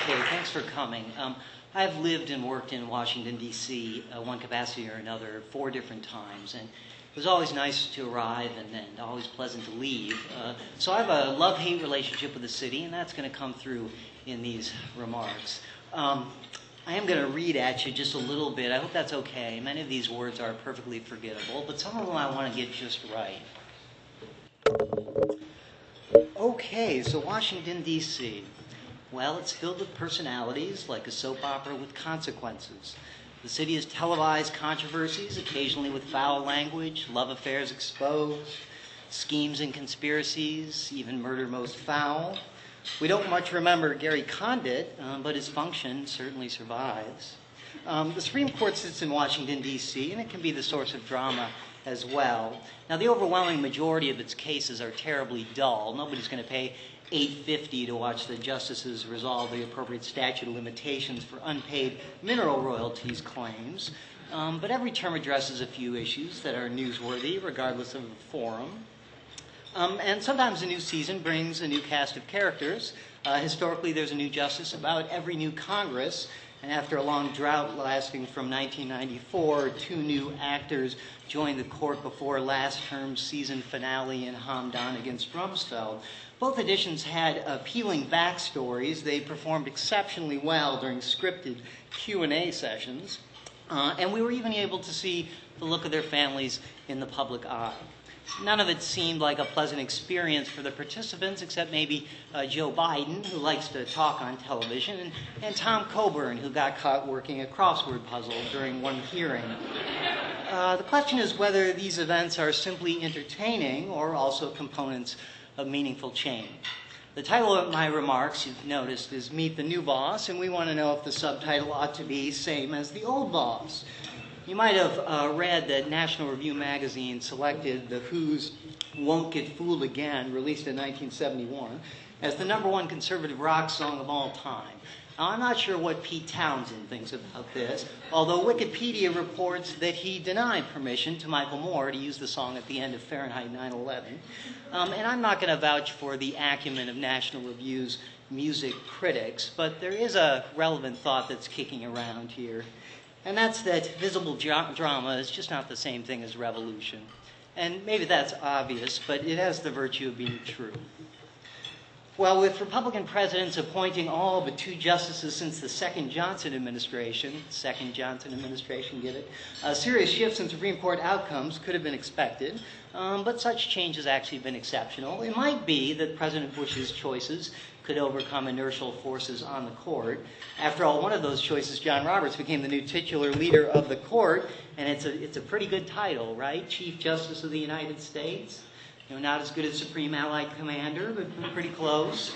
Okay, thanks for coming. I've lived and worked in Washington, D.C., one capacity or another, 4 different times, and it was always nice to arrive and always pleasant to leave. So I have a love-hate relationship with the city, and that's going to come through in these remarks. I am going to read at you just a little bit. I hope that's okay. Many of these words are perfectly forgettable, but some of them I want to get just right. Okay, so Washington, D.C. Well, it's filled with personalities like a soap opera with consequences. The city has televised controversies, occasionally with foul language, love affairs exposed, schemes and conspiracies, even murder most foul. We don't much remember Gary Condit, but his function certainly survives. The Supreme Court sits in Washington, D.C., and it can be the source of drama as well. Now, the overwhelming majority of its cases are terribly dull. Nobody's going to pay $8.50 to watch the justices resolve the appropriate statute of limitations for unpaid mineral royalties claims. But every term addresses a few issues that are newsworthy, regardless of the forum. And sometimes a new season brings a new cast of characters. Historically, there's a new justice about every new Congress. And after a long drought lasting from 1994, 2 new actors joined the court before last term's season finale in Hamdan against Rumsfeld. Both editions had appealing backstories. They performed exceptionally well during scripted Q&A sessions. And we were even able to see the look of their families in the public eye. None of it seemed like a pleasant experience for the participants, except maybe Joe Biden, who likes to talk on television, and Tom Coburn, who got caught working a crossword puzzle during one hearing. The question is whether these events are simply entertaining or also components of meaningful change. The title of my remarks, you've noticed, is Meet the New Boss, and we want to know if the subtitle ought to be Same as the Old Boss. You might have read that National Review magazine selected The Who's Won't Get Fooled Again, released in 1971, as the #1 conservative rock song of all time. Now, I'm not sure what Pete Townsend thinks about this, although Wikipedia reports that he denied permission to Michael Moore to use the song at the end of Fahrenheit 9/11. And I'm not going to vouch for the acumen of National Review's music critics, but there is a relevant thought that's kicking around here. And that's that visible drama is just not the same thing as revolution. And maybe that's obvious, but it has the virtue of being true. Well, with Republican presidents appointing all but 2 justices since the second Johnson administration, get it? Serious shifts in Supreme Court outcomes could have been expected, but such change has actually been exceptional. It might be that President Bush's choices could overcome inertial forces on the court. After all, one of those choices, John Roberts, became the new titular leader of the court, and it's a pretty good title, right? Chief Justice of the United States. You know, not as good as Supreme Allied Commander, but pretty close.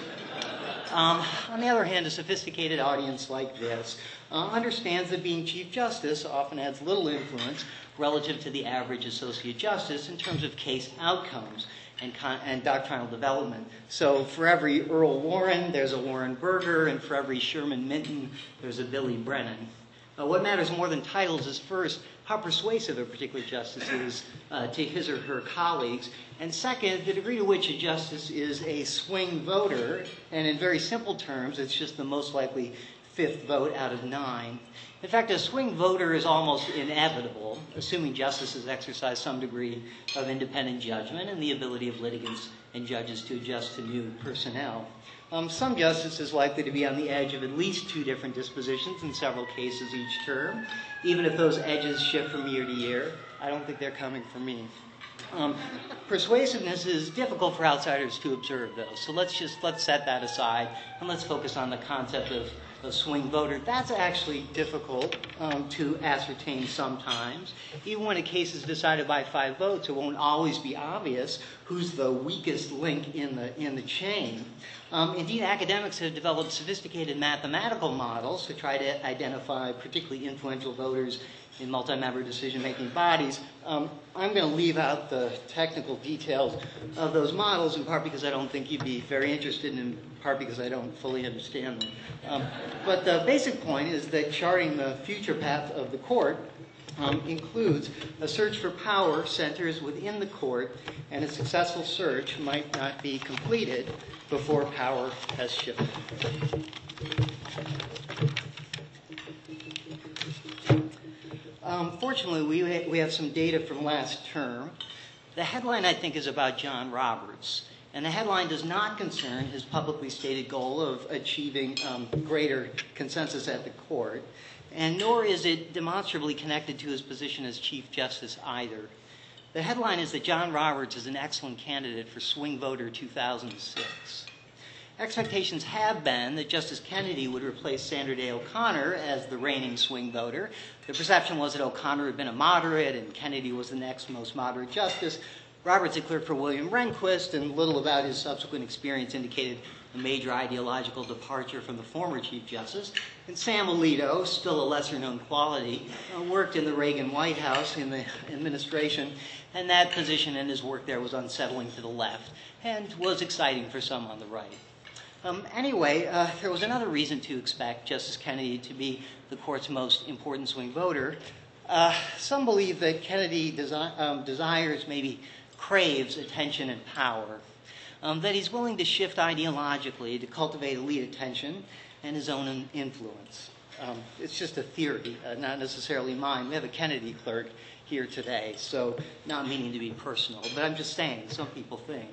On the other hand, a sophisticated audience like this understands that being Chief Justice often adds little influence relative to the average Associate Justice in terms of case outcomes and doctrinal development. So for every Earl Warren, there's a Warren Burger, and for every Sherman Minton, there's a Billy Brennan. What matters more than titles is, first, how persuasive a particular justice is to his or her colleagues, and second, the degree to which a justice is a swing voter, and in very simple terms, it's just the most likely 5th vote out of 9. In fact, a swing voter is almost inevitable, assuming justices exercise some degree of independent judgment and the ability of litigants and judges to adjust to new personnel. Some justice is likely to be on the edge of at least 2 different dispositions in several cases each term. Even if those edges shift from year to year, I don't think they're coming from me. Persuasiveness is difficult for outsiders to observe, though. So let's set that aside, and let's focus on the concept of a swing voter. That's actually difficult to ascertain sometimes. Even when a case is decided by 5 votes, it won't always be obvious who's the weakest link in the chain. Indeed, academics have developed sophisticated mathematical models to try to identify particularly influential voters in multi-member decision-making bodies. I'm going to leave out the technical details of those models, in part because I don't think you'd be very interested, and in part because I don't fully understand them. But the basic point is that charting the future path of the court includes a search for power centers within the court, and a successful search might not be completed before power has shifted. Fortunately, we have some data from last term. The headline, I think, is about John Roberts. And the headline does not concern his publicly stated goal of achieving greater consensus at the court, and nor is it demonstrably connected to his position as Chief Justice either. The headline is that John Roberts is an excellent candidate for Swing Voter 2006. Expectations have been that Justice Kennedy would replace Sandra Day O'Connor as the reigning swing voter. The perception was that O'Connor had been a moderate and Kennedy was the next most moderate justice. Roberts had cleared for William Rehnquist, and little about his subsequent experience indicated a major ideological departure from the former Chief Justice. And Sam Alito, still a lesser-known quality, worked in the Reagan White House in the administration, and that position and his work there was unsettling to the left and was exciting for some on the right. Anyway, there was another reason to expect Justice Kennedy to be the court's most important swing voter. Some believe that Kennedy desires, maybe craves, attention and power, that he's willing to shift ideologically to cultivate elite attention and his own influence. It's just a theory, not necessarily mine. We have a Kennedy clerk here today, so not meaning to be personal, but I'm just saying, some people think.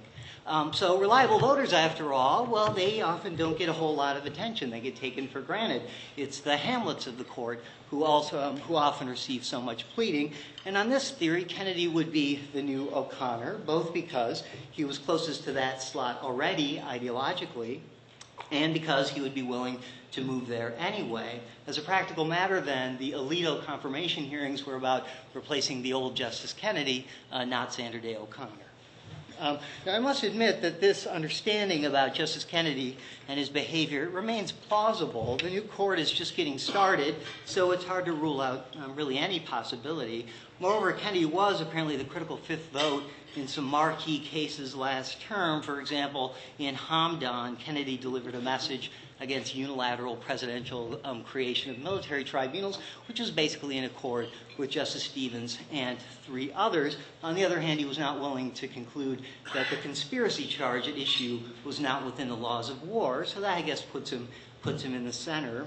So reliable voters, after all, well, they often don't get a whole lot of attention. They get taken for granted. It's the Hamlets of the court who often receive so much pleading. And on this theory, Kennedy would be the new O'Connor, both because he was closest to that slot already ideologically, and because he would be willing to move there anyway. As a practical matter, then, the Alito confirmation hearings were about replacing the old Justice Kennedy, not Sandra Day O'Connor. Now, I must admit that this understanding about Justice Kennedy and his behavior remains plausible. The new court is just getting started, so it's hard to rule out really any possibility. Moreover, Kennedy was apparently the critical fifth vote in some marquee cases last term. For example, in Hamdan, Kennedy delivered a message against unilateral presidential creation of military tribunals, which was basically in accord with Justice Stevens and three others. On the other hand, he was not willing to conclude that the conspiracy charge at issue was not within the laws of war, so that, I guess, puts him in the center.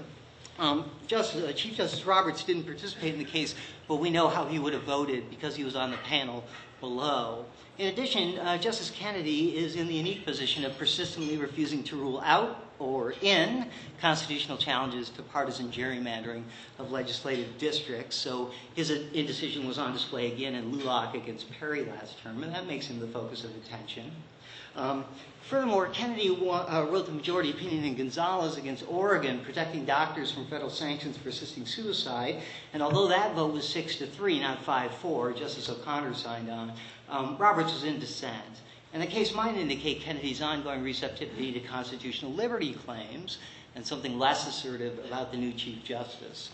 Chief Justice Roberts didn't participate in the case, but we know how he would have voted because he was on the panel below. In addition, Justice Kennedy is in the unique position of persistently refusing to rule out or in constitutional challenges to partisan gerrymandering of legislative districts. So his indecision was on display again in Lulak against Perry last term, and that makes him the focus of attention. Furthermore, Kennedy wrote the majority opinion in Gonzalez against Oregon, protecting doctors from federal sanctions for assisting suicide. And although that vote was 6-3, not 5-4, Justice O'Connor signed on, Roberts was in dissent. And the case might indicate Kennedy's ongoing receptivity to constitutional liberty claims and something less assertive about the new Chief Justice.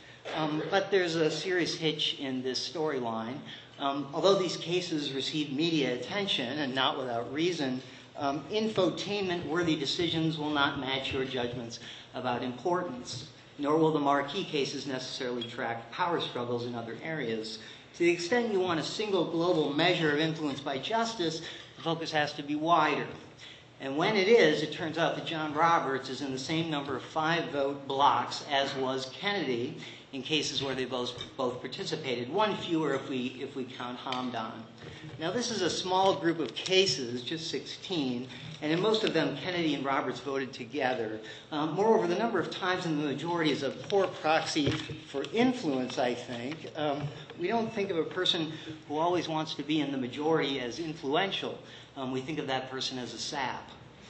But there's a serious hitch in this storyline. Although these cases receive media attention, and not without reason, infotainment-worthy decisions will not match your judgments about importance, nor will the marquee cases necessarily track power struggles in other areas. To the extent you want a single global measure of influence by justice, the focus has to be wider. And when it is, it turns out that John Roberts is in the same number of 5-vote blocks as was Kennedy in cases where they both participated, one fewer if we count Hamdan. Now, this is a small group of cases, just 16, and in most of them, Kennedy and Roberts voted together. Moreover, the number of times in the majority is a poor proxy for influence, I think. We don't think of a person who always wants to be in the majority as influential. We think of that person as a sap.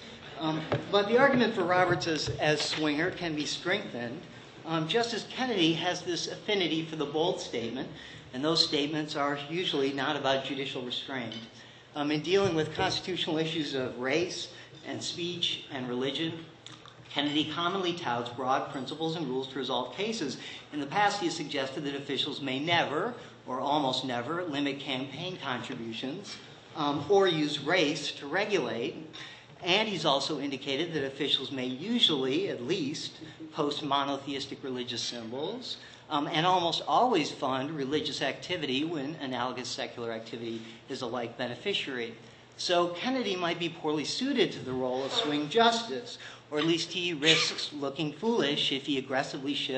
But the argument for Roberts as swinger can be strengthened. Justice Kennedy has this affinity for the bold statement, and those statements are usually not about judicial restraint. In dealing with constitutional issues of race and speech and religion, Kennedy commonly touts broad principles and rules to resolve cases. In the past, he has suggested that officials may never, or almost never, limit campaign contributions or use race to regulate. And he's also indicated that officials may usually, at least, post monotheistic religious symbols and almost always fund religious activity when analogous secular activity is a like beneficiary. So Kennedy might be poorly suited to the role of swing justice, or at least he risks looking foolish if he aggressively shifts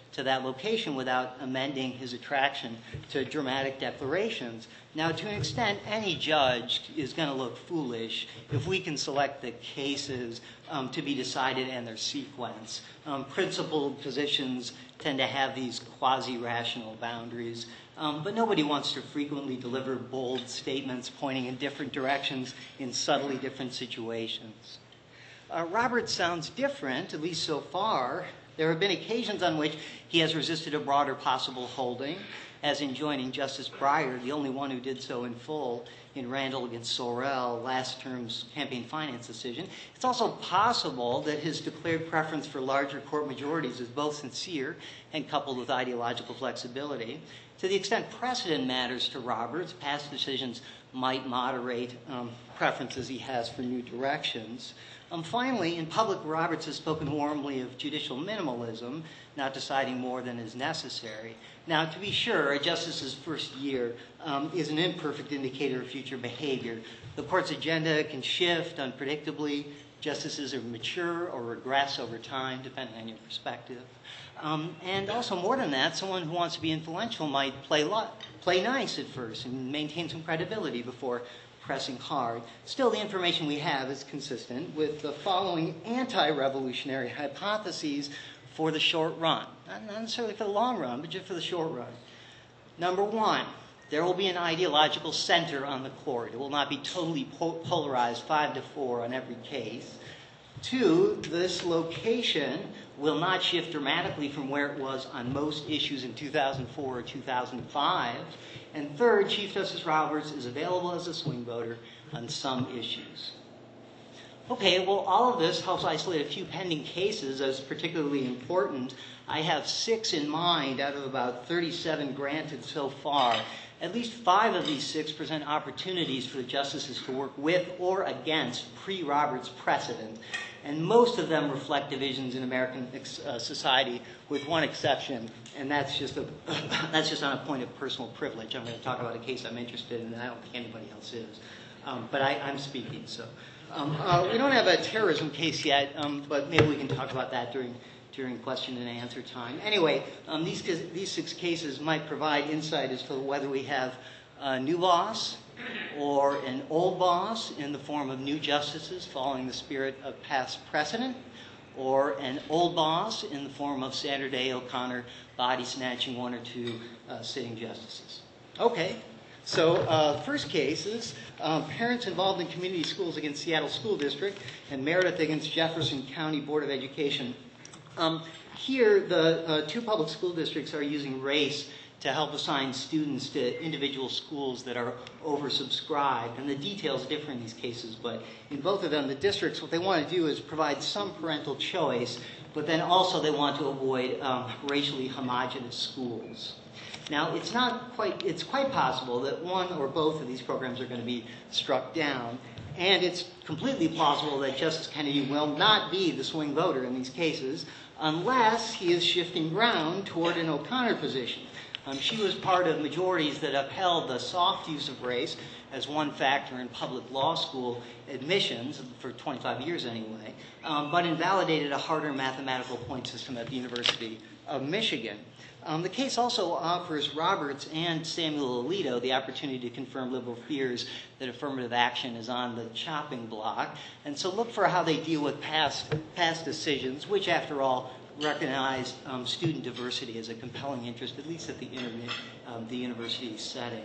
to that location without amending his attraction to dramatic declarations. Now, to an extent, any judge is going to look foolish if we can select the cases to be decided and their sequence. Principled positions tend to have these quasi-rational boundaries, but nobody wants to frequently deliver bold statements pointing in different directions in subtly different situations. Roberts sounds different, at least so far. There have been occasions on which he has resisted a broader possible holding, as in joining Justice Breyer, the only one who did so in full, in Randall against Sorrell, last term's campaign finance decision. It's also possible that his declared preference for larger court majorities is both sincere and coupled with ideological flexibility. To the extent precedent matters to Roberts, past decisions might moderate preferences he has for new directions. Finally, in public, Roberts has spoken warmly of judicial minimalism, not deciding more than is necessary. Now, to be sure, a justice's first year is an imperfect indicator of future behavior. The court's agenda can shift unpredictably. Justices are mature or regress over time, depending on your perspective. And also, more than that, someone who wants to be influential might play nice at first and maintain some credibility before pressing hard. Still, the information we have is consistent with the following anti-revolutionary hypotheses for the short run. Not necessarily for the long run, but just for the short run. Number one, there will be an ideological center on the court. It will not be totally polarized 5-4 on every case. Two, this location will not shift dramatically from where it was on most issues in 2004 or 2005. And third, Chief Justice Roberts is available as a swing voter on some issues. Okay, well, all of this helps isolate a few pending cases as particularly important. I have 6 in mind out of about 37 granted so far. At least 5 of these 6 present opportunities for the justices to work with or against pre-Roberts precedent, and most of them reflect divisions in American society, with one exception, and that's just on a point of personal privilege. I'm going to talk about a case I'm interested in, and I don't think anybody else is, but I'm speaking. So we don't have a terrorism case yet, but maybe we can talk about that during question and answer time. Anyway, these 6 cases might provide insight as to whether we have a new boss or an old boss in the form of new justices following the spirit of past precedent, or an old boss in the form of Sandra Day O'Connor body snatching 1 or 2 sitting justices. Okay. So first case is parents involved in community schools against Seattle School District and Meredith against Jefferson County Board of Education. Here, the 2 public school districts are using race to help assign students to individual schools that are oversubscribed. And the details differ in these cases, but in both of them, the districts, what they want to do is provide some parental choice, but then also they want to avoid racially homogenous schools. Now, it's quite possible that one or both of these programs are going to be struck down, and it's completely plausible that Justice Kennedy will not be the swing voter in these cases unless he is shifting ground toward an O'Connor position. She was part of majorities that upheld the soft use of race as one factor in public law school admissions, for 25 years anyway, but invalidated a harder mathematical point system at the University of Michigan. The case also offers Roberts and Samuel Alito the opportunity to confirm liberal fears that affirmative action is on the chopping block. And so look for how they deal with past decisions, which, after all, recognize student diversity as a compelling interest, at least at the university setting.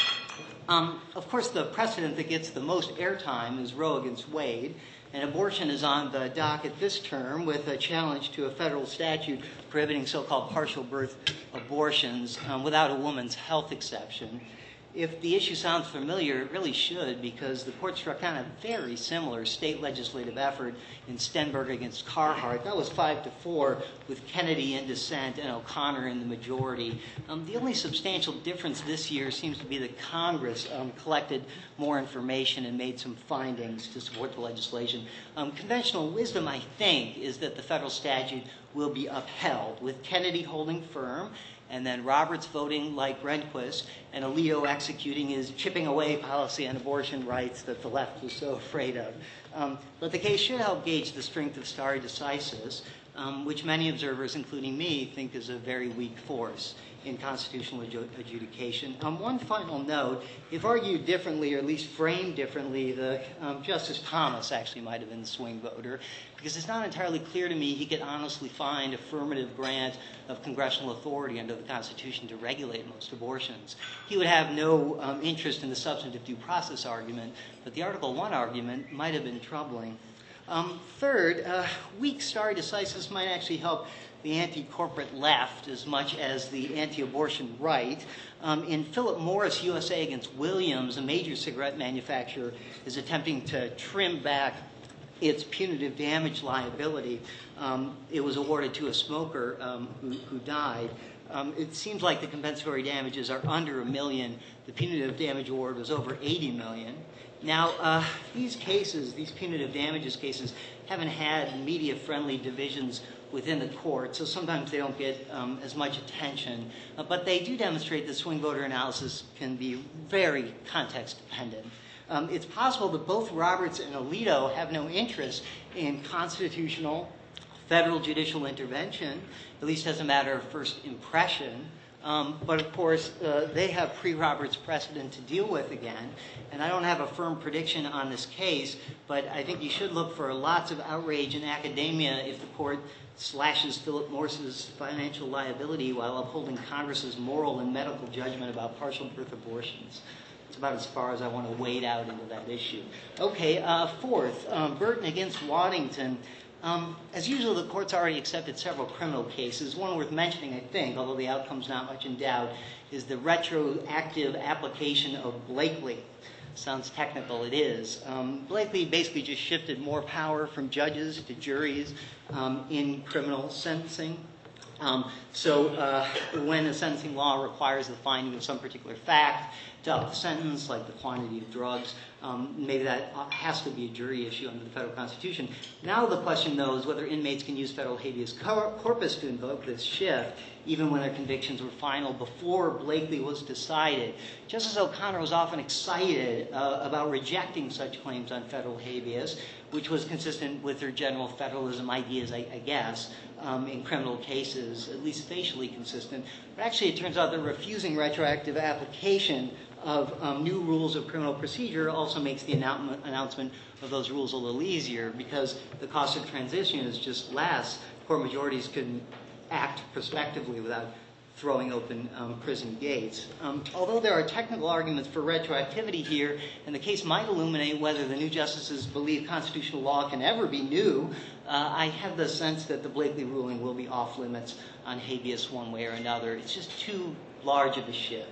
Of course, the precedent that gets the most airtime is Roe against Wade. And abortion is on the docket this term with a challenge to a federal statute prohibiting so-called partial birth abortions without a woman's health exception. If the issue sounds familiar, it really should, because the court struck down a very similar state legislative effort in Stenberg against Carhart. That was 5-4, with Kennedy in dissent and O'Connor in the majority. The only substantial difference this year seems to be that Congress collected more information and made some findings to support the legislation. Conventional wisdom, I think, is that the federal statute will be upheld, with Kennedy holding firm, and then Roberts voting like Rehnquist, and Alito executing his chipping away policy on abortion rights that the left was so afraid of. But the case should help gauge the strength of stare decisis. which many observers, including me, think is a very weak force in constitutional adjudication. One final note, if argued differently, or at least framed differently, Justice Thomas actually might have been the swing voter, because it's not entirely clear to me he could honestly find affirmative grant of congressional authority under the Constitution to regulate most abortions. He would have no interest in the substantive due process argument, but the Article I argument might have been troubling. Third, weak stare decisis might actually help the anti-corporate left as much as the anti-abortion right. In Philip Morris USA against Williams, a major cigarette manufacturer is attempting to trim back its punitive damage liability. It was awarded to a smoker who died. It seems like the compensatory damages are under $1 million. The punitive damage award was over $80 million. Now, these cases, these punitive damages cases, haven't had media-friendly divisions within the court, so sometimes they don't get as much attention. But they do demonstrate that swing voter analysis can be very context-dependent. It's possible that both Roberts and Alito have no interest in constitutional federal judicial intervention, at least as a matter of first impression. But of course, they have pre-Roberts precedent to deal with again. And I don't have a firm prediction on this case, but I think you should look for lots of outrage in academia if the court slashes Philip Morris's financial liability while upholding Congress's moral and medical judgment about partial birth abortions. It's about as far as I want to wade out into that issue. Okay, fourth, Burton against Waddington. As usual, the court's already accepted several criminal cases. One worth mentioning, I think, although the outcome's not much in doubt, is the retroactive application of Blakely. Sounds technical, it is. Blakely basically just shifted more power from judges to juries in criminal sentencing. So when a sentencing law requires the finding of some particular fact to up the sentence, like the quantity of drugs, maybe that has to be a jury issue under the federal Constitution. Now the question, though, is whether inmates can use federal habeas corpus to invoke this shift, even when their convictions were final before Blakely was decided. Justice O'Connor was often excited about rejecting such claims on federal habeas, which was consistent with her general federalism ideas, I guess, in criminal cases, at least facially consistent. But actually, it turns out that refusing retroactive application of new rules of criminal procedure also makes the announcement of those rules a little easier, because the cost of transition is just less. Court majorities can act prospectively without throwing open prison gates. Although there are technical arguments for retroactivity here, and the case might illuminate whether the new justices believe constitutional law can ever be new, I have the sense that the Blakely ruling will be off limits on habeas one way or another. It's just too large of a shift.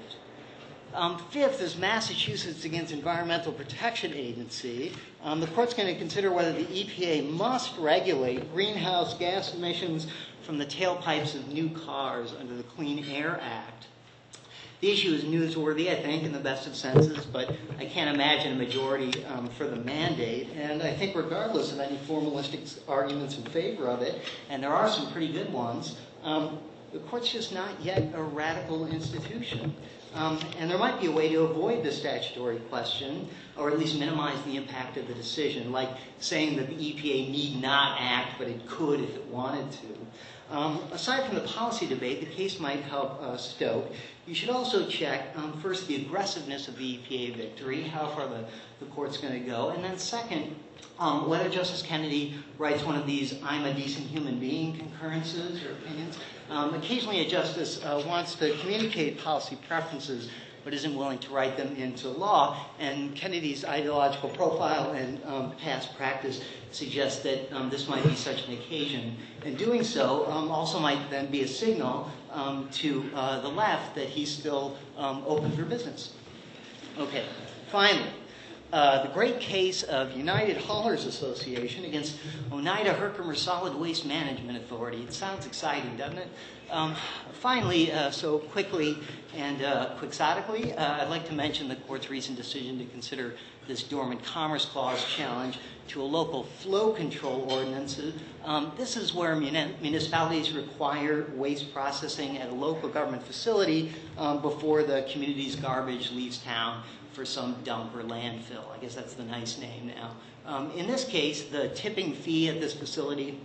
Fifth is Massachusetts against Environmental Protection Agency. The court's going to consider whether the EPA must regulate greenhouse gas emissions from the tailpipes of new cars under the Clean Air Act. The issue is newsworthy, I think, in the best of senses, but I can't imagine a majority for the mandate. And I think regardless of any formalistic arguments in favor of it, and there are some pretty good ones, the court's just not yet a radical institution. And there might be a way to avoid the statutory question, or at least minimize the impact of the decision, like saying that the EPA need not act, but it could if it wanted to. Aside from the policy debate, the case might help stoke. You should also check, first, the aggressiveness of the EPA victory, how far the court's going to go, and then second, whether Justice Kennedy writes one of these "I'm a decent human being" concurrences or opinions. Occasionally a justice wants to communicate policy preferences but isn't willing to write them into law, and Kennedy's ideological profile and past practice suggests that this might be such an occasion. And doing so also might then be a signal to the left that he's still open for business. Okay, finally, the great case of United Haulers Association against Oneida Herkimer Solid Waste Management Authority. It sounds exciting, doesn't it? Finally, so quickly and quixotically, I'd like to mention the court's recent decision to consider this Dormant Commerce Clause challenge to a local flow control ordinance. This is where municipalities require waste processing at a local government facility before the community's garbage leaves town for some dump or landfill. I guess that's the nice name now. In this case, the tipping fee at this facility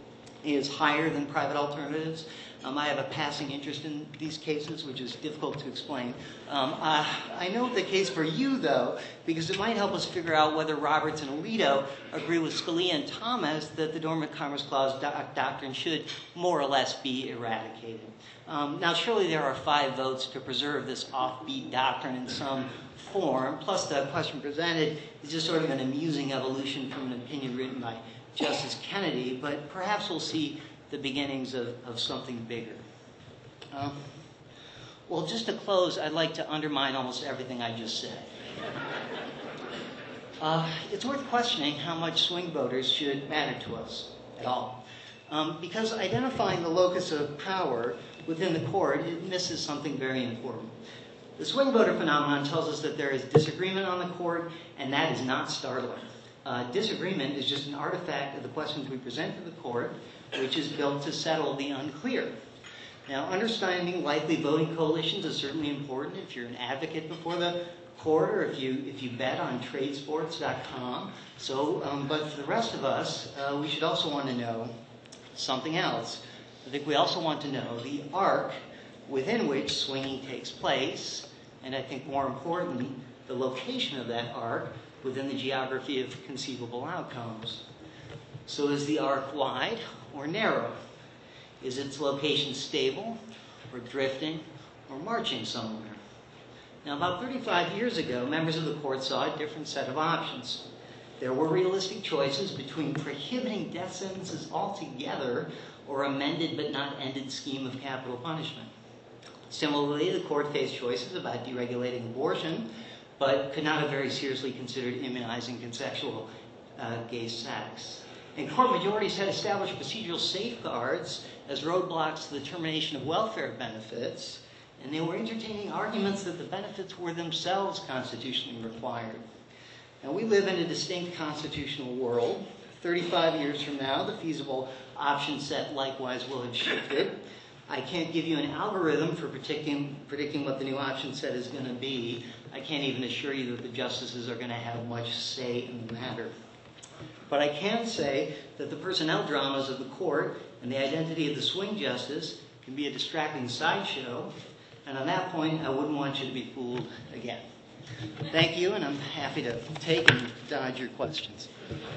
is higher than private alternatives. I have a passing interest in these cases, which is difficult to explain. I know the case for you, though, because it might help us figure out whether Roberts and Alito agree with Scalia and Thomas that the Dormant Commerce Clause doctrine should more or less be eradicated. Now, surely there are 5 votes to preserve this offbeat doctrine in some form, plus the question presented is just sort of an amusing evolution from an opinion written by Justice Kennedy, but perhaps we'll see the beginnings of something bigger. Well, just to close, I'd like to undermine almost everything I just said. It's worth questioning how much swing voters should matter to us at all. Because identifying the locus of power within the court, it misses something very important. The swing voter phenomenon tells us that there is disagreement on the court, and that is not startling. Disagreement is just an artifact of the questions we present to the court, which is built to settle the unclear. Now, understanding likely voting coalitions is certainly important if you're an advocate before the court or if you bet on tradesports.com. But for the rest of us, we should also want to know something else. I think we also want to know the arc within which swinging takes place, and I think more importantly, the location of that arc within the geography of conceivable outcomes. So is the arc wide or narrow? Is its location stable or drifting or marching somewhere? Now, about 35 years ago, members of the court saw a different set of options. There were realistic choices between prohibiting death sentences altogether or amended but not ended scheme of capital punishment. Similarly, the court faced choices about deregulating abortion, but could not have very seriously considered immunizing consensual gay sex. And court majorities had established procedural safeguards as roadblocks to the termination of welfare benefits, and they were entertaining arguments that the benefits were themselves constitutionally required. Now, we live in a distinct constitutional world. 35 years from now, the feasible option set likewise will have shifted. I can't give you an algorithm for predicting what the new option set is going to be. I can't even assure you that the justices are going to have much say in the matter. But I can say that the personnel dramas of the court and the identity of the swing justice can be a distracting sideshow. And on that point, I wouldn't want you to be fooled again. Thank you, and I'm happy to take and dodge your questions.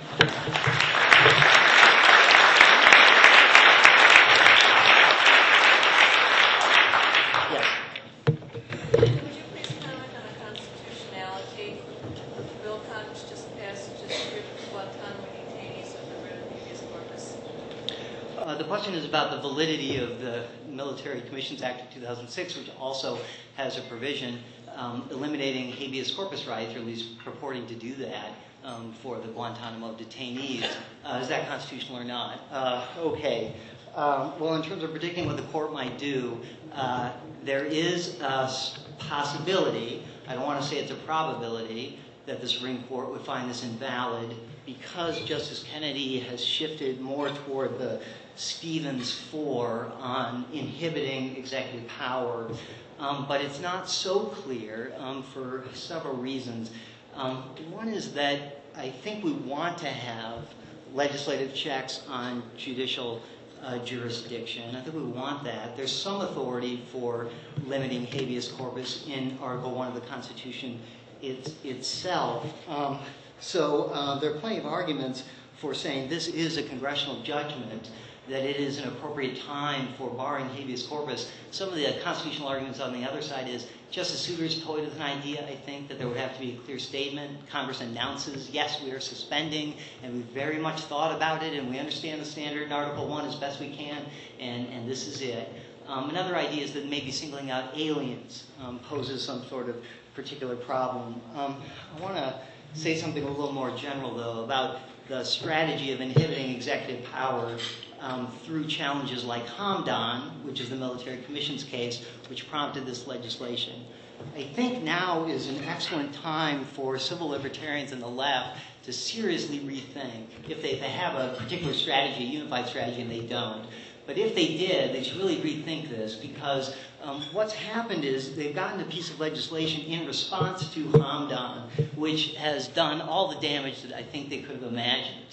Yes. Would you please comment on the constitutionality of the bill Congress just passed to strip Guantanamo detainees of the writ of habeas corpus? The question is about the validity of the Military Commissions Act of 2006, which also has a provision eliminating habeas corpus rights, or at least purporting to do that for the Guantanamo detainees. Is that constitutional or not? Okay. Well, in terms of predicting what the court might do, there is a possibility, I don't want to say it's a probability, that the Supreme Court would find this invalid because Justice Kennedy has shifted more toward the Stevens 4 on inhibiting executive power. But it's not so clear for several reasons. One is that I think we want to have legislative checks on judicial jurisdiction. I think we want that. There's some authority for limiting habeas corpus in Article 1 of the Constitution itself. So there are plenty of arguments for saying this is a congressional judgment, that it is an appropriate time for barring habeas corpus. Some of the constitutional arguments on the other side is Justice Souter's toyed with an idea, I think, that there would have to be a clear statement. Congress announces, yes, we are suspending, and we've very much thought about it, and we understand the standard in Article 1 as best we can, and this is it. Another idea is that maybe singling out aliens poses some sort of particular problem. I want to say something a little more general, though, about the strategy of inhibiting executive power through challenges like Hamdan, which is the Military Commissions case, which prompted this legislation. I think now is an excellent time for civil libertarians and the left to seriously rethink. If they have a particular strategy, a unified strategy, and they don't. But if they did, they should really rethink this, because what's happened is they've gotten a piece of legislation in response to Hamdan, which has done all the damage that I think they could have imagined.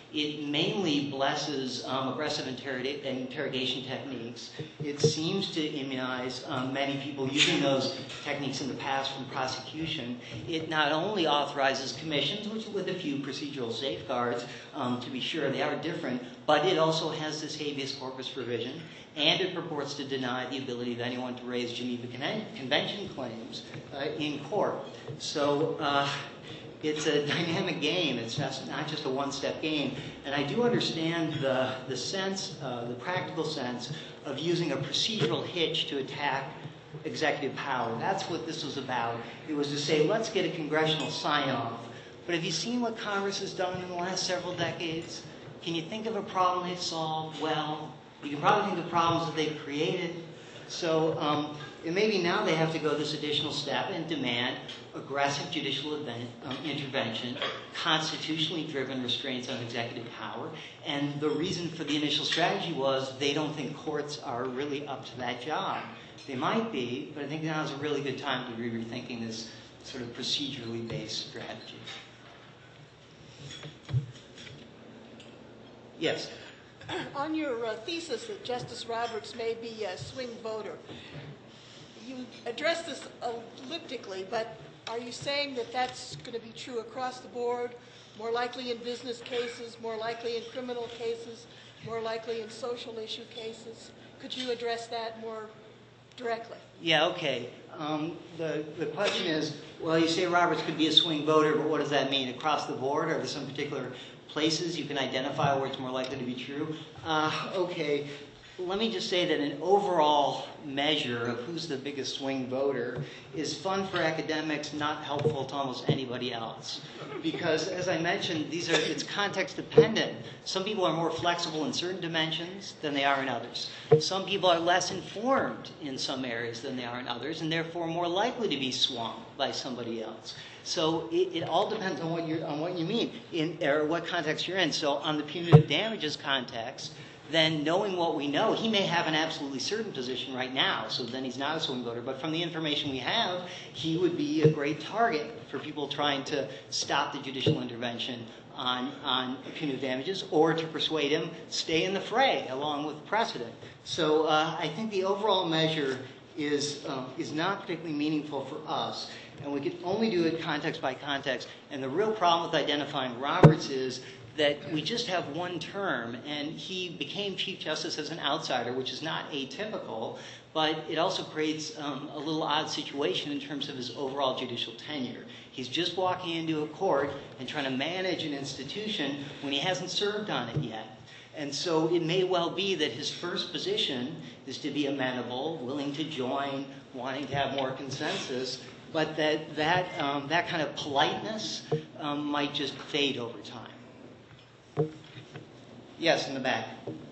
It mainly blesses aggressive interrogation techniques. It seems to immunize many people using those techniques in the past from prosecution. It not only authorizes commissions, which with a few procedural safeguards, to be sure they are different, but it also has this habeas corpus provision, and it purports to deny the ability of anyone to raise Geneva Convention claims in court. So it's a dynamic game. It's not just a one-step game. And I do understand the sense, the practical sense of using a procedural hitch to attack executive power. That's what this was about. It was to say, let's get a congressional sign-off. But have you seen what Congress has done in the last several decades? Can you think of a problem they've solved? Well, you can probably think of problems that they've created. So it may be now they have to go this additional step and demand aggressive judicial intervention, constitutionally driven restraints on executive power. And the reason for the initial strategy was they don't think courts are really up to that job. They might be, but I think now is a really good time to be rethinking this sort of procedurally based strategy. Yes? On your thesis that Justice Roberts may be a swing voter, you address this elliptically, but are you saying that that's going to be true across the board, more likely in business cases, more likely in criminal cases, more likely in social issue cases? Could you address that more directly? Yeah, okay. The question is, well, you say Roberts could be a swing voter, but what does that mean? Across the board? Are there some particular places you can identify where it's more likely to be true? Okay. Let me just say that an overall measure of who's the biggest swing voter is fun for academics, not helpful to almost anybody else. Because, as I mentioned, it's context dependent. Some people are more flexible in certain dimensions than they are in others. Some people are less informed in some areas than they are in others, and therefore more likely to be swung by somebody else. So it all depends on what you mean, or what context you're in. So on the punitive damages context, then knowing what we know, he may have an absolutely certain position right now, so then he's not a swing voter. But from the information we have, he would be a great target for people trying to stop the judicial intervention on punitive damages, or to persuade him stay in the fray along with precedent. So I think the overall measure is not particularly meaningful for us, and we could only do it context by context. And the real problem with identifying Roberts is that we just have one term, and he became Chief Justice as an outsider, which is not atypical, but it also creates a little odd situation in terms of his overall judicial tenure. He's just walking into a court and trying to manage an institution when he hasn't served on it yet. And so it may well be that his first position is to be amenable, willing to join, wanting to have more consensus, but that kind of politeness might just fade over time. Yes, in the back.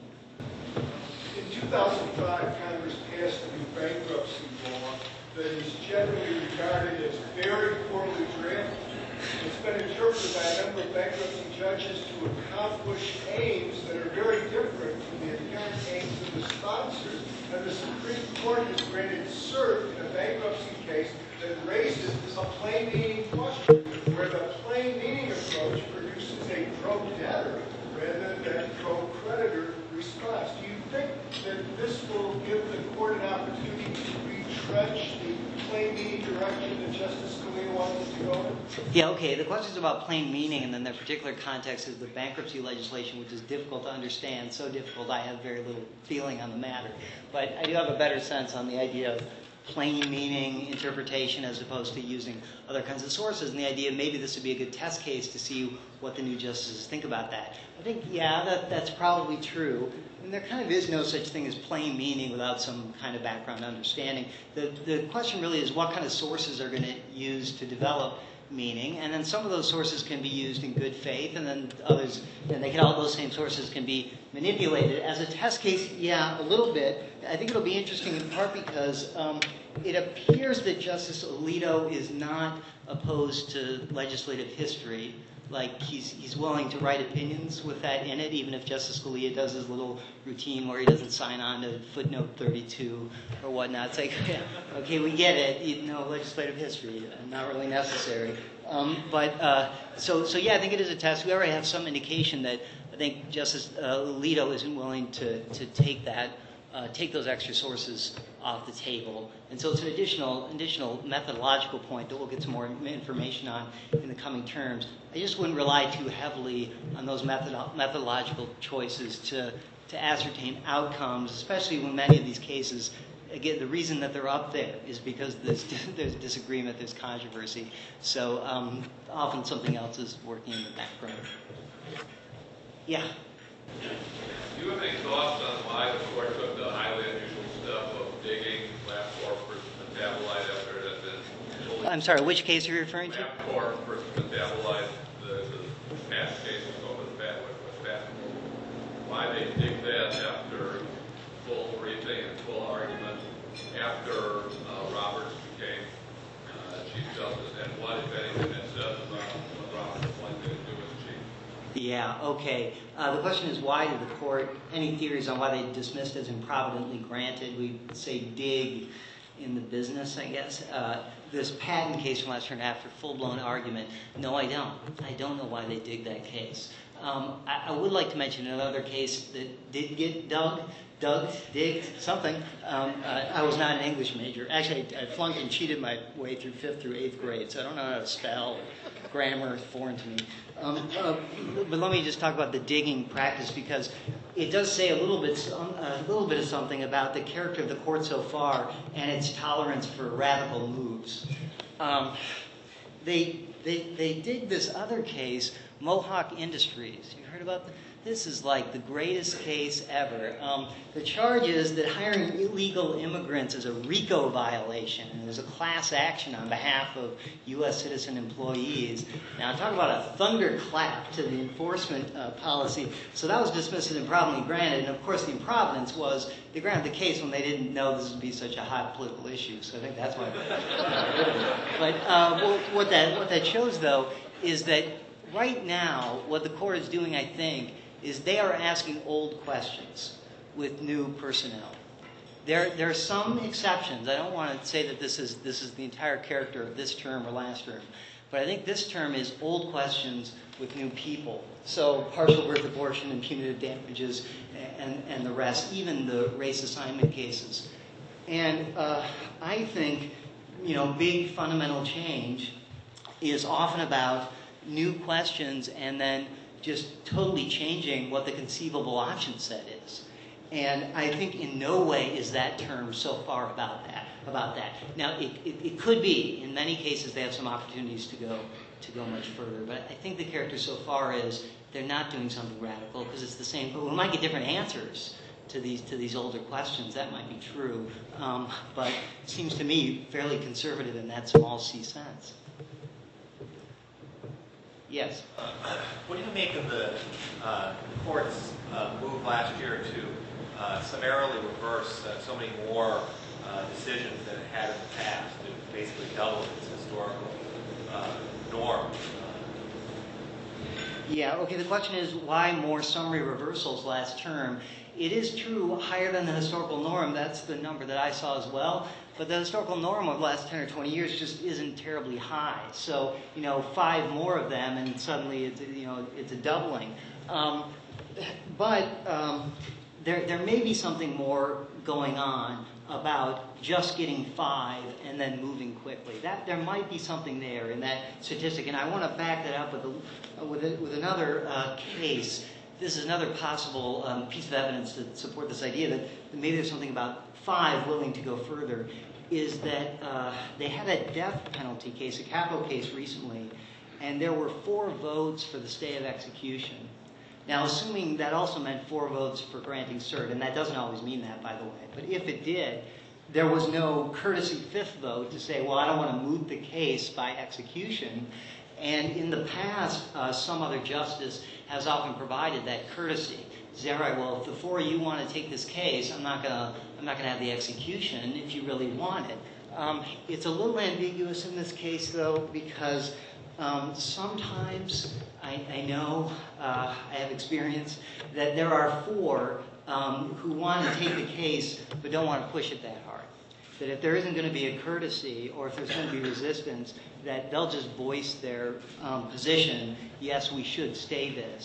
In 2005, Congress passed a new bankruptcy law that is generally regarded as very poorly drafted. It's been interpreted by a number of bankruptcy judges to accomplish aims that are very different from the apparent aims of the sponsors. And the Supreme Court has granted cert in a bankruptcy case that raises a plain meaning question, where the plain meaning approach produces a pro-debtor rather than pro-creditor response. Do you think that this will give the court an opportunity to retrench the plain meaning direction that Justice Scalia wants to go in? Yeah, okay. The question is about plain meaning, and then the particular context is the bankruptcy legislation, which is difficult to understand. So difficult, I have very little feeling on the matter. But I do have a better sense on the idea of plain meaning interpretation as opposed to using other kinds of sources, and the idea maybe this would be a good test case to see what the new justices think about that. I think, yeah, that's probably true. And there kind of is no such thing as plain meaning without some kind of background understanding. The question really is what kind of sources are going to use to develop meaning, and then some of those sources can be used in good faith, and then others, and those same sources can be manipulated. As a test case, yeah, a little bit. I think it'll be interesting in part because it appears that Justice Alito is not opposed to legislative history. Like he's willing to write opinions with that in it, even if Justice Scalia does his little routine where he doesn't sign on to footnote 32 or whatnot. It's like, okay, we get it. Legislative history, not really necessary. So yeah, I think it is a test. We already have some indication that think Justice Alito isn't willing to take that, take those extra sources off the table. And so it's an additional methodological point that we'll get some more information on in the coming terms. I just wouldn't rely too heavily on those methodological choices to ascertain outcomes, especially when many of these cases, again, the reason that they're up there is because there's disagreement, there's controversy. So often something else is working in the background. Yeah? Do you have any thoughts on why the court took the highly unusual step of digging LabCorp versus Metabolite after it had been fully... I'm sorry, which case are you referring to? LabCorp versus Metabolite, the past case was going with patent. Why they dig that after full briefing and full argument, after Roberts became Chief Justice, and what, if anything, that says about what Roberts was likely to do as Chief? Yeah, okay. The question is, why did the court, any theories on why they dismissed as improvidently granted? We say dig in the business, I guess. This patent case from last term after full-blown argument, no, I don't. I don't know why they dig that case. I would like to mention another case that did get digged, something. I was not an English major. Actually, I flunked and cheated my way through 5th through 8th grade, so I don't know how to spell. Grammar is foreign to me. But let me just talk about the digging practice, because it does say a little bit of something about the character of the court so far and its tolerance for radical moves. They dig this other case, Mohawk Industries. You heard about this? Is like the greatest case ever. The charge is that hiring illegal immigrants is a RICO violation, and there's a class action on behalf of U.S. citizen employees. Now, talk about a thunderclap to the enforcement policy. So that was dismissed as improvidently granted, and of course the improvidence was they granted the case when they didn't know this would be such a hot political issue. So I think that's why. But what that shows, though, is that right now what the court is doing, I think, is they are asking old questions with new personnel. There are some exceptions. I don't want to say that this is the entire character of this term or last term, but I think this term is old questions with new people. So partial birth abortion and punitive damages and the rest, even the race assignment cases. And I think, big fundamental change is often about new questions and then just totally changing what the conceivable option set is. And I think in no way is that term so far about that. Now, it could be. In many cases, they have some opportunities to go much further. But I think the character so far is they're not doing something radical because it's the same. But we might get different answers to these older questions. That might be true. But it seems to me fairly conservative in that small c sense. Yes. What do you make of the court's move last year to summarily reverse so many more decisions than it had in the past, to basically double its historical norm? Yeah, okay, the question is why more summary reversals last term? It is true, higher than the historical norm. That's the number that I saw as well. But the historical norm of the last 10 or 20 years just isn't terribly high. So, 5 more of them, and suddenly it's a doubling. But there may be something more going on about just getting 5 and then moving quickly. There might be something there in that statistic, and I want to back that up with another case. This is another possible piece of evidence to support this idea that maybe there's something about 5 willing to go further, is that they had a death penalty case, a capital case recently, and there were 4 votes for the stay of execution. Now, assuming that also meant 4 votes for granting cert, and that doesn't always mean that, by the way, but if it did, there was no courtesy 5th vote to say, well, I don't want to moot the case by execution. And in the past, some other justice has often provided that courtesy. Say, all right, well, if the 4 of you want to take this case, I'm not gonna have the execution if you really want it. It's a little ambiguous in this case, though, because sometimes I know, I have experience, that there are 4 who want to take the case but don't want to push it that hard. That if there isn't going to be a courtesy or if there's going to be resistance, that they'll just voice their position, yes, we should stay this.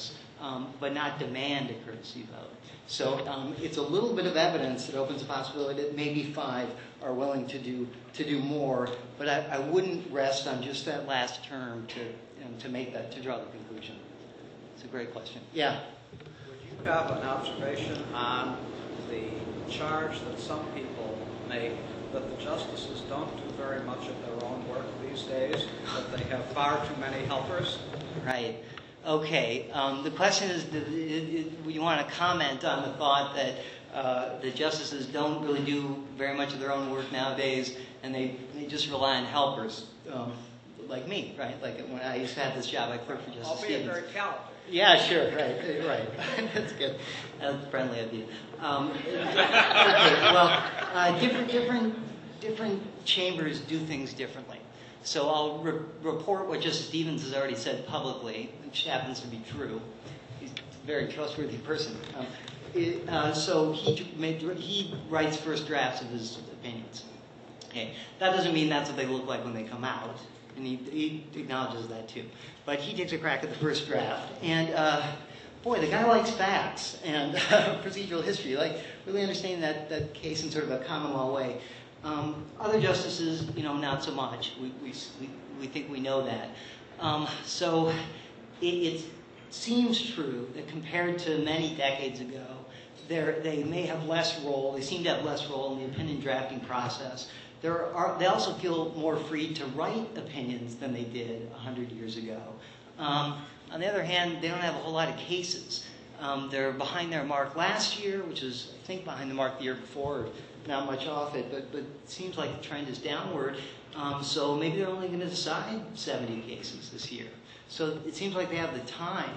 but not demand a courtesy vote. So it's a little bit of evidence that opens a possibility that maybe 5 are willing to do more, but I wouldn't rest on just that last term to draw the conclusion. It's a great question. Yeah. Would you have an observation on the charge that some people make that the justices don't do very much of their own work these days, that they have far too many helpers? Right. Okay. The question is, you want to comment on the thought that the justices don't really do very much of their own work nowadays, and they just rely on helpers, like me, right? Like when I used to have this job, I clerked for Justice Albeit Stevens. very talented. Yeah, sure, right. That's good. That's friendly of you. Okay, well, different chambers do things differently. So I'll report what Justice Stevens has already said publicly, which happens to be true. He's a very trustworthy person. So he writes first drafts of his opinions. Okay, that doesn't mean that's what they look like when they come out, and he acknowledges that too. But he takes a crack at the first draft, and boy, the guy likes facts and procedural history, like really understanding that case in sort of a common law way. Other justices, not so much. We think we know that. So it seems true that compared to many decades ago, they may have less role. They seem to have less role in the opinion drafting process. They also feel more free to write opinions than they did 100 years ago. On the other hand, they don't have a whole lot of cases. They're behind their mark last year, which is, I think, behind the mark the year before. Not much off it, but it seems like the trend is downward. So maybe they're only going to decide 70 cases this year. So it seems like they have the time.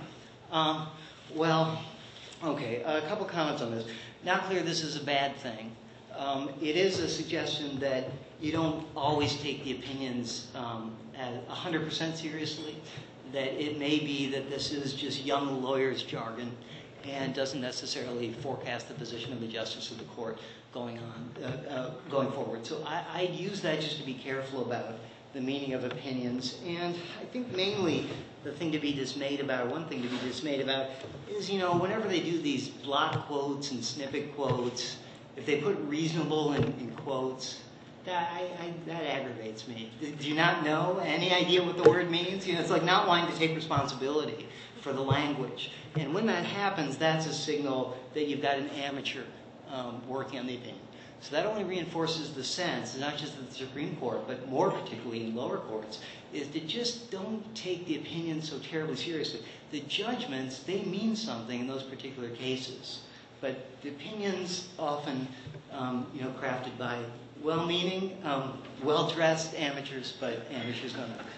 Okay, a couple comments on this. Not clear this is a bad thing. It is a suggestion that you don't always take the opinions 100% seriously, that it may be that this is just young lawyers' jargon and doesn't necessarily forecast the position of the justice of the court going forward. So I'd use that just to be careful about the meaning of opinions. And I think mainly the thing to be dismayed about, or one thing to be dismayed about, is, whenever they do these block quotes and snippet quotes, if they put reasonable in quotes, that aggravates me. Do you not know any idea what the word means? It's like not wanting to take responsibility for the language. And when that happens, that's a signal that you've got an amateur working on the opinion. So that only reinforces the sense, not just of the Supreme Court, but more particularly in lower courts, is to just don't take the opinion so terribly seriously. The judgments, they mean something in those particular cases. But the opinions often, crafted by well-meaning, well-dressed amateurs, but amateurs don't know.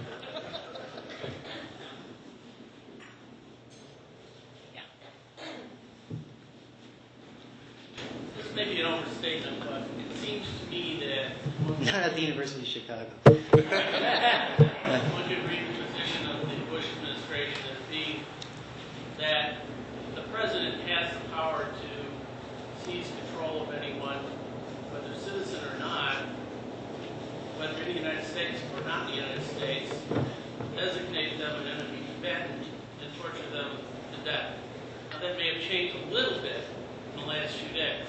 Yeah. This may be an overstatement, but it seems to me that... Not at the University of Chicago. One could read the position of the Bush administration as being that the president has the power to seize control of anyone, whether citizen or not, whether in the United States or not in the United States, designate them an enemy combatant and torture them to death. Now that may have changed a little bit in the last few days.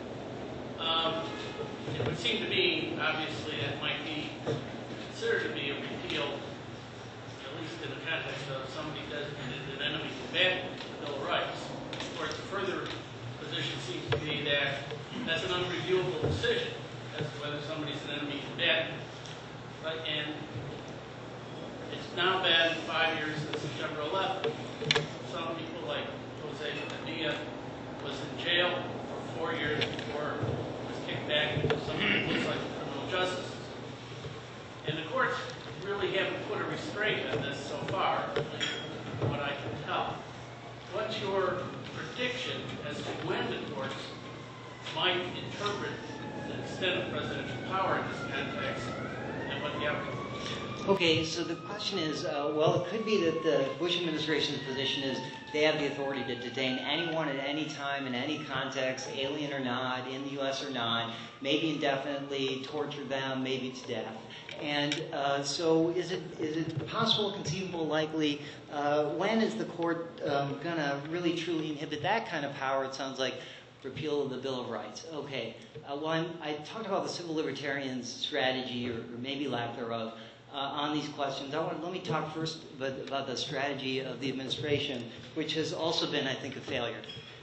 It would seem to me, obviously, that might be considered to be a repeal, at least in the context of somebody designated an enemy combatant in the Bill of Rights. Of course, the further position seems to be that that's an unreviewable decision as to whether somebody's an enemy combatant. Right? And it's now been 5 years since September 11th. Some people, like Jose Padilla, was in jail for 4 years before he was kicked back into something that looks like criminal justice. And the courts really haven't put a restraint on this so far, from what I can tell. What's your prediction as to when the courts might interpret the extent of presidential power in this context, and what the outcome will be? Okay, so the question is, well, it could be that the Bush administration's position is they have the authority to detain anyone at any time in any context, alien or not, in the U.S. or not, maybe indefinitely, torture them, maybe to death. And so is it possible, conceivable, likely, when is the court going to really truly inhibit that kind of power? It sounds like repeal of the Bill of Rights. Okay, well, I talked about the civil libertarians' strategy, or maybe lack thereof, on these questions. Let me talk first about the strategy of the administration, which has also been, I think, a failure.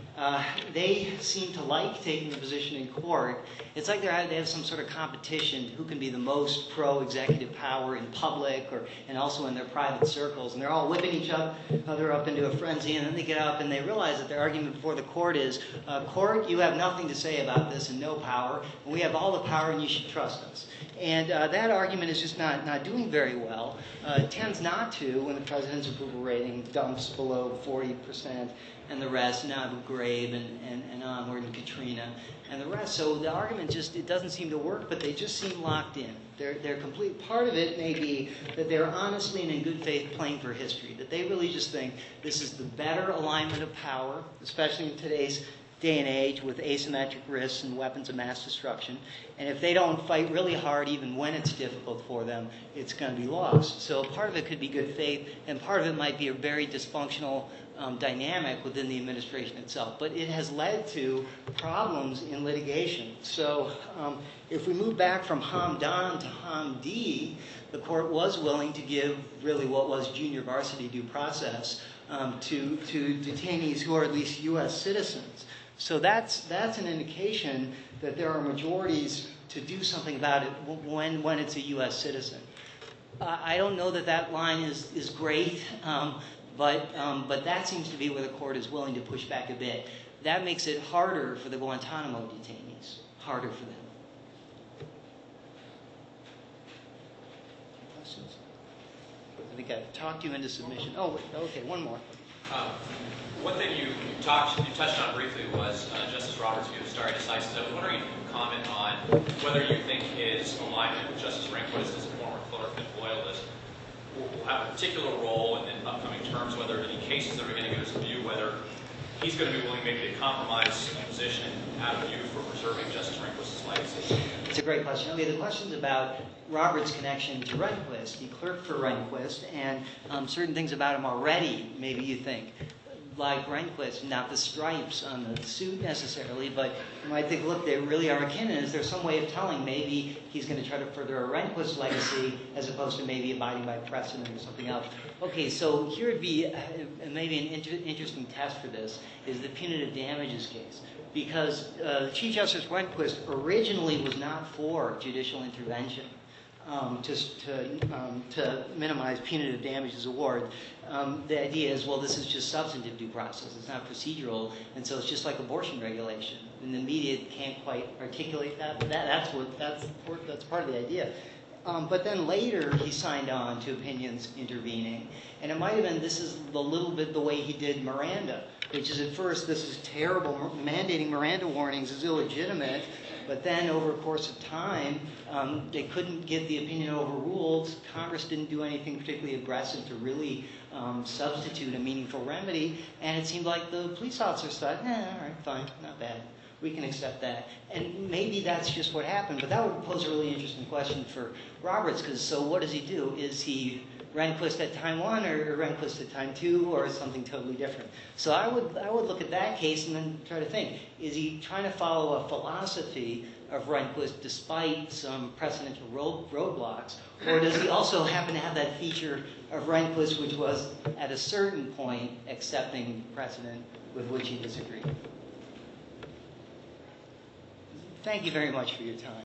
They seem to like taking the position in court. It's like they have some sort of competition who can be the most pro-executive power in public and also in their private circles. And they're all whipping each other up into a frenzy, and then they get up and they realize that their argument before the court is, court, you have nothing to say about this and no power, and we have all the power and you should trust us. And that argument is just not doing very well. It tends not to when the president's approval rating dumps below 40%, and the rest, and Abu Ghraib and onward, and Katrina, and the rest. So the argument it doesn't seem to work, but they just seem locked in. They're complete. Part of it may be that they're honestly and in good faith playing for history, that they really just think this is the better alignment of power, especially in today's day and age with asymmetric risks and weapons of mass destruction. And if they don't fight really hard, even when it's difficult for them, it's going to be lost. So part of it could be good faith, and part of it might be a very dysfunctional dynamic within the administration itself. But it has led to problems in litigation. So if we move back from Hamdan to Hamdi, the court was willing to give really what was junior varsity due process to detainees who are at least U.S. citizens. So that's an indication that there are majorities to do something about it when it's a U.S. citizen. I don't know that line is great, but that seems to be where the court is willing to push back a bit. That makes it harder for the Guantanamo detainees, harder for them. Questions? I think I've talked you into submission. Oh, wait, okay, one more. One thing you touched on briefly was Justice Roberts' view of stare decisis. I was wondering if you could comment on whether you think his alignment with Justice Rehnquist as a former clerk and loyalist will have a particular role in upcoming terms, whether any cases that are going to give us a view, whether he's going to be willing maybe to compromise a position out of view for preserving Justice Rehnquist's legacy. It's a great question. Okay, the question's about Roberts' connection to Rehnquist. He clerked for Rehnquist, and certain things about him already, maybe you think, like Rehnquist, not the stripes on the suit necessarily, but you might think, look, they really are akin. Is there some way of telling maybe he's going to try to further a Rehnquist legacy as opposed to maybe abiding by precedent or something else? Okay, so here would be maybe an interesting test for this is the punitive damages case. Because Chief Justice Rehnquist originally was not for judicial intervention to minimize punitive damages award. The idea is, well, this is just substantive due process. It's not procedural, and so it's just like abortion regulation. And the media can't quite articulate that, but that's part of the idea. But then later, he signed on to opinions intervening. And it might have been this is a little bit the way he did Miranda, which is at first, this is terrible. Mandating Miranda warnings is illegitimate. But then over a course of time, they couldn't get the opinion overruled. Congress didn't do anything particularly aggressive to really substitute a meaningful remedy. And it seemed like the police officers thought, all right, fine, not bad. We can accept that. And maybe that's just what happened. But that would pose a really interesting question for Roberts, because so what does he do? Is he Rehnquist at time one or Rehnquist at time two, or something totally different? So I would look at that case and then try to think, is he trying to follow a philosophy of Rehnquist despite some precedential roadblocks, or does he also happen to have that feature of Rehnquist which was at a certain point accepting precedent with which he disagreed? Thank you very much for your time.